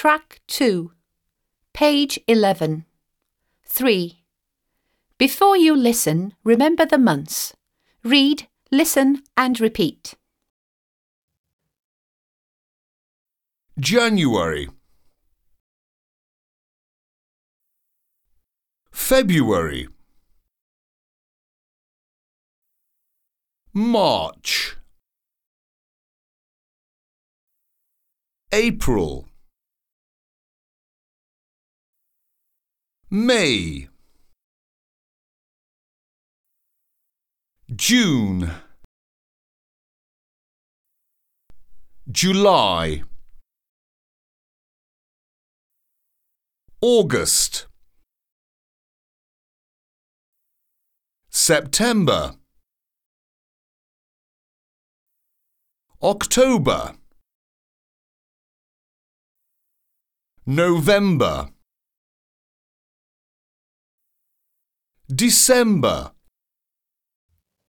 Track 2, page 11. 3. Before you listen, remember the months. Read, listen and repeat. January, February, March, April, May, June, July, August, September, October, November, December,